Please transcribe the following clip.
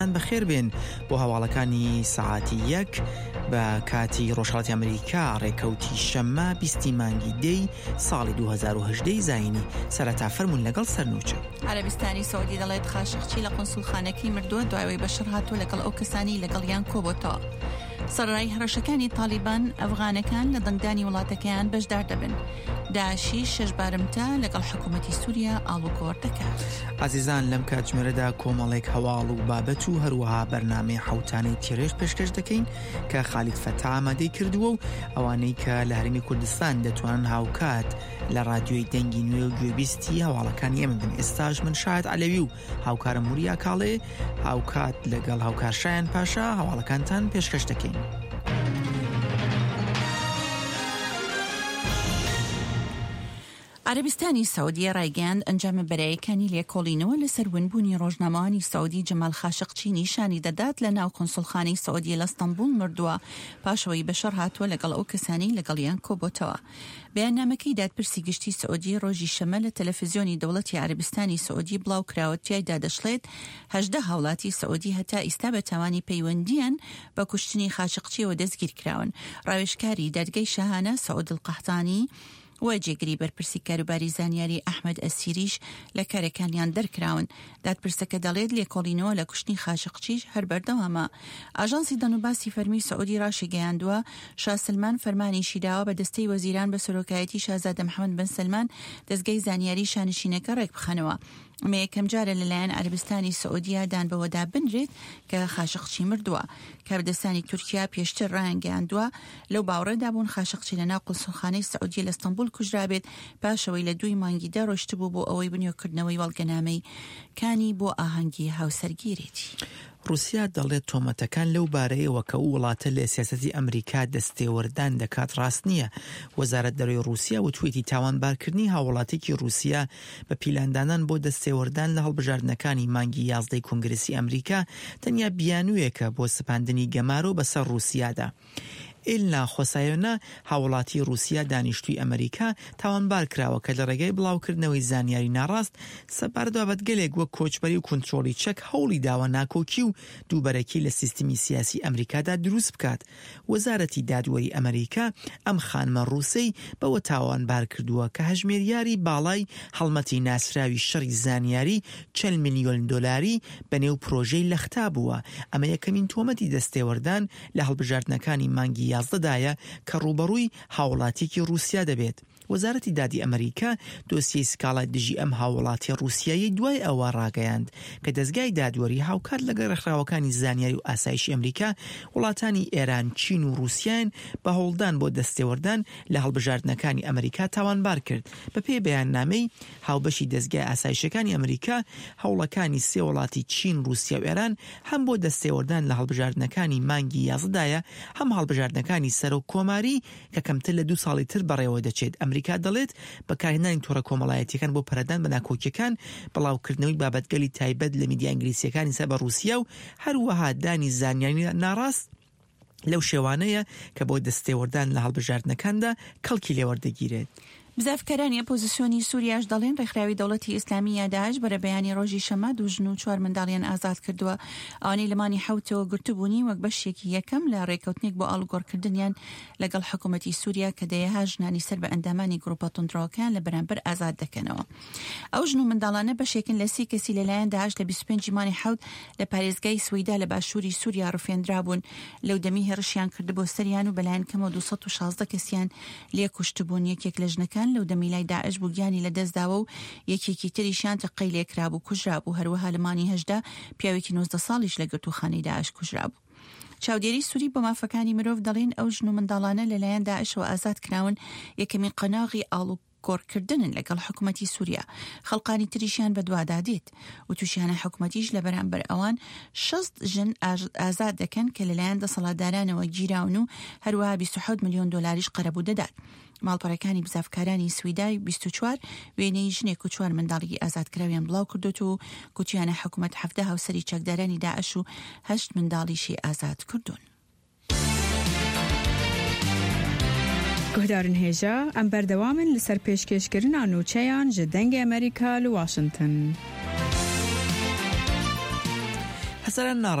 بەخێر بێن بۆ هەواڵەکانی سەعاتی 1 بە کاتی ڕۆژهەڵاتی ئەمریکا ڕێکەوتی شەممە 20 مانگی دەی ساڵی 2018 زاینی سەرەتا فەرموون لەگەڵ سەرنووچە. عەرەبستانی سەعودی دەڵێت خاشقچی لە قونسوڵخانەکەی مردووە دوایەوەی بەشەر هاتووە لەگەڵ ئەو کەسانی لەگەڵیان کۆبۆتەوە. سەرڕای هەڕەشەکانی تالیبان ئەفغانەکان لە دەنگدانی وڵاتەکەیان بەشدار دەبن. داعشی 6 بارمتە لەگەڵ حکوومەتی سووریا ئاڵوگۆڕ دەکات. عزیزان لەم کاتژمێرەدا کۆمەڵێک هەواڵ و بابەت و هەروەها بەرنامەی حوتانەی تێرێش پێشکەش دەکەین کە خالید فەتا ئامادەی کردووە و ئەوانەی کە لە هەرێمی کوردستان دەتوانن هاوکات لە رادیۆی دەنگی نوێ و گوێبیستی هەواڵەکانی ئێمە بن. ئێستاش من شاهد عەلەوی و هاوکارم موریا کاڵێ هاوکات لەگەڵ هاوکار شایان پاشا هەواڵەکانتان پێشکەش دەکەین. عەرەبستانی سەعودیە ڕایگەیاند ئەنجامە بەرایەکانی لێکۆڵینەوە لەسەر ونبوونی ڕۆژنامەوانی سەعودی جەمال خاشقچی نیشانی دەدات لە ناو کۆنسوڵخانەی سەعودیە لە ئەستەمبول مردووە پاشەوەی بەشەر هاتووە لەگەڵ ئەو کەسانی لەگەڵیان کۆبۆتەوە. بەیاننامەکەی دادپرسی گشتی سەعودی ڕۆژی شەمە لە تەلەڤیزیۆنی دەوڵەتی عەرەبستانی سەعودی بڵاو کراوە تیایدا دەشڵێت 18 هاوڵاتی سەعودی هەتا ئیستا بە تاوانی پەیوەندیان بە کوشتنی خاشقچیەوە دەستگیر کراون. ڕاوێژکاری دادگای شاهانە سەعود القەحتانی و جێگری بەرپرسی کاروباری زانیاری ئەحمەد ئەسیریش لە کارەکانیان دەرکراون. دادپرسەکە دەڵێت لێکۆڵینەوە لە کوشتنی خاشقچیش هەر بەردەوامە. ئاژانسی دەنوباسی فەرمی سەعودی ڕاشێگەیاندووە شاه سلمان فەرمانیشی داوە بە دەستەی وەزیران بە سەرۆکایەتی شازادە محەممەد بن سلمان دەستگای زانیاری شانشینەکە ڕێک بخەنەوە. ئەمە یەکەم جارە لەلایەن عەرەبستانی سەعودیە دانبەوەدا بنرێت کە خاشقچی مردووە. کاردەستانی تورکیا پێشتر ڕایانگەیاندووە لەو باوەڕێدا بوون خاشقچی لە ناو قونسوڵخانەی سەعودی لە ئەستەمبول کوژرابێت پاشەوەی لە 2 مانگیدا ڕۆشت بوو بۆ ئەوەی بنیۆکردنەوەی وەڵگەنامەی کانی بۆ ئاهەنگی هاوسەرگیرێتی. رووسیا دەڵێت تۆمەتەکان لەو بارەیەوە کە وڵاتە لە سیاسەتی ئەمریکا دەستێوەردان دەکات ڕاست نییە. وەزارەت دەرەوەی رووسیا وتوێتی تاوانبارکردنی هاوڵاتێکی رووسیا بە پیلاندانان بۆ دەستێوەردان لە هەڵبژاردنەکانی مانگی 11 کۆنگرسی ئەمریکا تەنیا بیانوویەکە بۆ سپاندنی گەمارۆ بەسەر رووسیادا. ئیلنا خۆسایۆنە هاوڵاتی رووسیا دانیشتووی ئەمریکا تاوانبار کراوە کە لە ڕێگەی بڵاوکردنەوەی زانیاری ناڕاست سەبارەت بەدگەلێک وەک کۆچبەری و کۆنتڕۆڵی چەک هەوڵی داوە ناکۆکی و دووبەرەکی لە سیستمی سیاسی ئەمریکادا دروست بکات. وەزارەتی دادوەری ئەمریکا ئەم خانمە ڕووسەی بەوە تاوانبار کردووە کە هەژمێریاری باڵای هەڵمەتی ناسراوی شەڕی زانیاری 40 ملیۆن دۆلاری بەنێو پرۆژەی لەختا بووە. ئەمە یەکەمین تۆمەتی دەستێوەردان لە هەڵبژاردنەکانی مانگی 11دایە کە ڕوبەڕووی هاوڵاتێکی رووسیا دەبێت. وەزارەتی دادی ئەمریکا دۆسیەی سکاڵای دژی ئەم هاوڵاتی رووسیایی دوای ئەوە ڕاگەیاند کە دەستگای دادوەری هاوکار لەگەڵ ڕێکخراوەکانی زانیاری و ئاسایشی ئەمریکا وڵاتانی ئێران، چین و رووسیان بە هەوڵدان بۆ دەستێوەردان لە هەڵبژاردنەکانی ئەمریکا تاوانبار کرد. بەپێی بەیاننامەی هاوبەشی دەستگای ئاسایشەکانی ئەمریکا هەوڵەکانی سێ وڵاتی چین، رووسیا و ئێران هەم بۆ دەستێوەردان لە هەڵبژاردنەکانی مانگی 11دایە هەم هەڵبژاردنەکانی سەرۆک کۆماری کە کەمتر لە 2 ساڵی تر بەڕێوە دەچێت. ئەمریکا دەڵێت بەکارهێنانی تۆڕە کۆمەڵایەتیەکان بۆ پەرەدان بە ناکۆکیەکان، بڵاوکردنەوەی بابەتگەلی تایبەت لە میدیا ئینگلیسیەکانی سەر بە رووسیا و هەروەها دانی زانیاری ناڕاست لەو شێوانەیە کە بۆ دەستێوەردان لە هەڵبژاردنەکاندا کەڵکی لێوەردەگیرێت. بزافکەرانی ئۆپۆزیسیۆنی سووریاش دەڵێن ڕێکخراوی دەوڵەتی ئیسلامی داعش بەرە بەیانی ڕۆژی شەمە 2 ژن و 4 منداڵیان ئازاد کردووە. ئەوانەی لەمانی حوتەوە گرتبوونی وەک بەشێکی یەکەم لە ڕێکەوتنێک بۆ ئاڵوگۆڕکردنیان لەگەڵ حکوومەتی سووریا کە دەیەها ژنانی سەر بە ئەندامانی گروپە تونندڕەوەکان لە بەرامبەر ئازاد دەکەنەوە. ئەو ژن و منداڵانە بەشێکن لە 30 کەسی لەلایەن داعش لە 25 مانی حوت لە پارێزگای سویدا لە باشووری سووریا ڕفێنرابوون. لەو دەمی هێرشیان کردبۆ سەریان و بەلایەن کەمەوە 216 کەسیان لێ کوشتبوون. یەکێک لە ژنەکان لەو دەمی لای داعش بووگیانی لە دەستداوە و یەکێکی تریشیان تەقەی لێکرابوو کوژرابوو. هەروەها لەمانی 18 پیاوێکی 19 ساڵیش لە گرتوخانەی داعش کوژرابوو. چاودێری سووری بۆ مافەکانی مرۆڤ دەڵێن ئەو ژن و منداڵانە لەلایەن داعشەوە ئازاد کراون یەکەمین قەناغی گۆڕکردنن لەگەڵ حکوومەتی سووریا. خەڵقانی تریشیان بە دووادادێت و تووشیانە حکوومەتیش لە بەرامبەر ئەوان 60 ژن ئازاد دەکەن کە لەلایەن دەسەڵاتدارانەوە گیراون و هەروەها 27 ملیۆن دۆلاریش قەرەبوو دەدات. ماڵپەڕەکانی بزافکارانی سویدای 24 وێنەی ژنێک و 4 منداڵی ئازادکراویان بڵاو کردوت و گوتیانە حکوومەت 17 هاوسەری چەکدارانی داعش و 8 منداڵیشی ئازاد کردوون. گهدارن هێژە ئەم بەردەوامن لەسەر پێشکەشکردنا نووچەیان ji dengê Amerîka li Washington. حسنا